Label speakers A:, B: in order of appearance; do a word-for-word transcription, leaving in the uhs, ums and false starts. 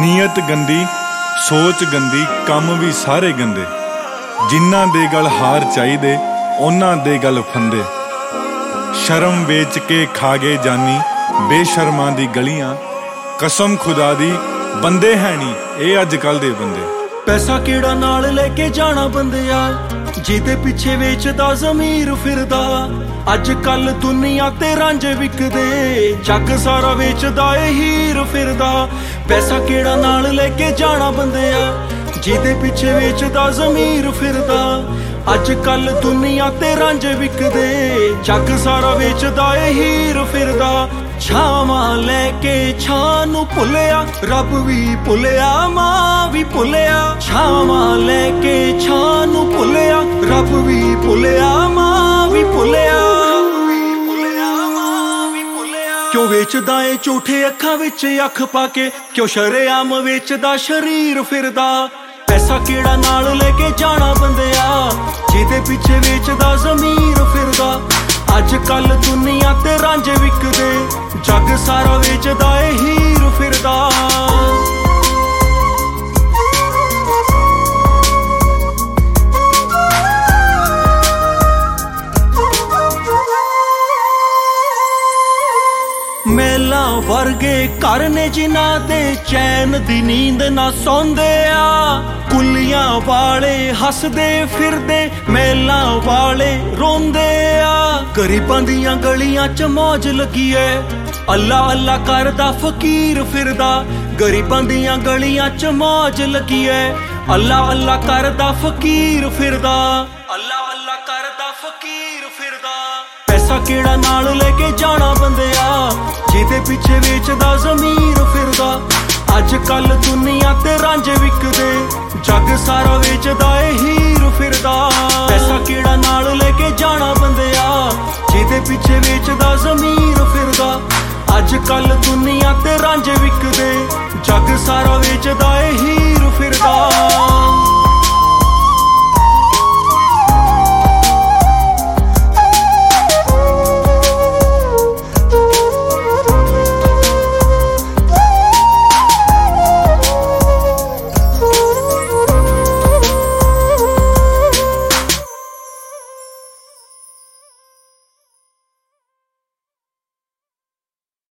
A: ਨੀਅਤ ਗੰਦੀ, ਸੋਚ ਗੰਦੀ, ਕੰਮ ਵੀ ਸਾਰੇ ਗੰਦੇ। ਜਿਨ੍ਹਾਂ ਦੇ ਗਲ ਹਾਰ ਚਾਹੀਦੇ ਉਹਨਾਂ ਦੇ ਗਲ ਫੰਦੇ। ਸ਼ਰਮ ਵੇਚ ਕੇ ਖਾ ਗਏ ਜਾਨੀ ਬੇਸ਼ਰਮਾਂ ਦੀ ਗਲੀਆਂ। ਕਸਮ ਖੁਦਾ ਦੀ ਬੰਦੇ ਹੈ ਨੀ ਇਹ ਅੱਜ ਕੱਲ੍ਹ ਦੇ ਬੰਦੇ।
B: ਪੈਸਾ ਕਿਹੜਾ ਨਾਲ ਲੈ ਕੇ ਜਾਣਾ ਬੰਦਿਆ, ਜਿਹਦੇ ਪਿੱਛੇ ਵੇਚਦਾ ਜ਼ਮੀਰ ਫਿਰਦਾ। ਅੱਜ ਕੱਲ ਦੁਨੀਆ ਤੇ ਰਾਂਝੇ ਵਿਕਦੇ, ਜੱਗ ਸਾਰਾ ਵੇਚਦਾ ਏ ਹੀਰ ਫਿਰਦਾ। ਪੈਸਾ ਕਿਹੜਾ ਨਾਲ ਲੈ ਕੇ ਜਾਣਾ ਬੰਦਿਆ, ਜਿਹਦੇ ਪਿੱਛੇ ਵੇਚਦਾ ਜ਼ਮੀਰ ਫਿਰਦਾ। ਅੱਜ ਕੱਲ ਦੁਨੀਆ ਤੇ ਰਾਂਝੇ ਵਿਕਦੇ, ਜੱਗ ਸਾਰਾ ਵੇਚਦਾ ਏ ਹੀਰ ਫਿਰਦਾ। ਛਾਵਾਂ ਲੈ ਕੇ ਛਾਂ ਨੂੰ ਭੁੱਲਿਆ, ਰੱਬ ਵੀ ਭੁੱਲਿਆ, ਮਾਂ ਵੀ ਭੁੱਲਿਆ। ਛਾਵਾਂ ਲੈ ਕੇ ਛਾਂ ਨੂੰ ਭੁੱਲਿਆ, ਰੱਬ ਵੀ ਭੁੱਲਿਆ, ਮਾਂ ਵੀ ਭੁੱਲਿਆ। ਕਿਉਂ ਵੇਚਦਾ ਏ ਝੂਠੇ ਅੱਖਾਂ ਵਿੱਚ ਅੱਖ ਪਾ ਕੇ, ਕਿਉਂ ਸ਼ਰੇਆਮ ਵੇਚਦਾ ਸ਼ਰੀਰ ਫਿਰਦਾ। ਪੈਸਾ ਕਿਹੜਾ ਨਾਲ ਲੈ ਕੇ ਜਾਣਾ ਬੰਦਿਆ, ਜਿਹਦੇ ਪਿੱਛੇ ਵੇਚਦਾ ਜ਼ਮੀਰ ਫਿਰਦਾ। ਅੱਜ ਕੱਲ ਦੁਨੀਆ ਤੇ ਰਾਂਝੇ ਵਿਕਦੇ, ਜੱਗ ਸਾਰਾ ਵੇਚਦਾ ਏ ਹੀਰ ਫਿਰਦਾ। ਮਹਿਲਾਂ ਵਰਗੇ ਘਰ ਨੇ ਜਿਨ੍ਹਾਂ ਦੇ ਚੈਨ ਦੀ ਨੀਂਦ ਨਾ ਸੌਂਦੇ ਆ। ਕੁੱਲੀਆਂ ਵਾਲੇ ਹੱਸਦੇ ਫਿਰਦੇ, ਮਹਿਲਾਂ ਵਾਲੇ ਰੋਂਦੇ ਆ। ਗਰੀਬਾਂ ਦੀਆਂ ਗਲੀਆਂ 'ਚ ਮੌਜ ਲੱਗੀ ਏ, ਅੱਲਾ ਅੱਲਾ ਕਰਦਾ ਫਕੀਰ ਫਿਰਦਾ। ਗਰੀਬਾਂ ਦੀਆਂ ਗਲੀਆਂ 'ਚ ਮੌਜ ਲੱਗੀ ਏ, ਅੱਲਾ ਅੱਲਾ ਕਰਦਾ ਫਕੀਰ ਫਿਰਦਾ। ਅੱਲਾ ਅੱਲਾ ਕਰਦਾ ਫਕੀਰ ਫਿਰਦਾ। ਪੈਸਾ ਕਿਹੜਾ ਨਾਲ ਲੈ ਕੇ ਜਾਣਾ ਬੰਦਿਆ, ਜਿਹਦੇ ਪਿੱਛੇ ਵੇਚਦਾ ਜ਼ਮੀਰ ਫਿਰਦਾ। ਅੱਜ ਕੱਲ ਦੁਨੀਆ ਤੇ ਰਾਂਝੇ ਵਿਕਦੇ, ਜੱਗ ਸਾਰਾ ਵੇਚਦਾ ਏ ਹੀਰ ਫਿਰਦਾ। ਪੈਸਾ ਕਿਹੜਾ ਨਾਲ ਲੈ ਕੇ ਜਾਣਾ ਬੰਦਿਆ, ਜਿਹਦੇ ਪਿੱਛੇ ਵੇਚਦਾ ਜ਼ਮੀਰ ਫਿਰਦਾ। ਅੱਜ ਕੱਲ ਦੁਨੀਆ ਤੇ ਰਾਂਝੇ ਵਿਕਦੇ, ਜੱਗ ਸਾਰਾ ਵੇਚਦਾ ਏ ਹੀਰ